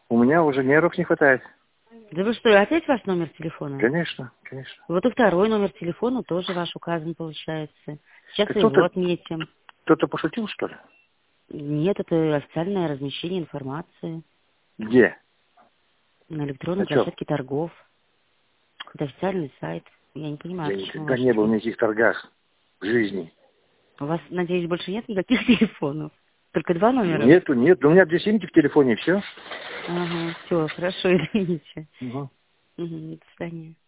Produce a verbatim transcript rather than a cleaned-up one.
У меня уже нервов не хватает. Да вы что, опять ваш номер телефона? Конечно, конечно. Вот и второй номер телефона тоже ваш указан, получается. Сейчас Ты его кто-то, отметим. кто-то пошутил, что ли? Нет, это официальное размещение информации Где? на электронной О чем? площадке торгов. Это официальный сайт. Я не понимаю, Я почему никогда ваш не был в телефон. никаких торгах в жизни. У вас, надеюсь, больше нет никаких телефонов? Только два номера? Нету, нет. У меня две симки в телефоне, и все. Ага, все, хорошо, извините. Угу. Угу, до свидания.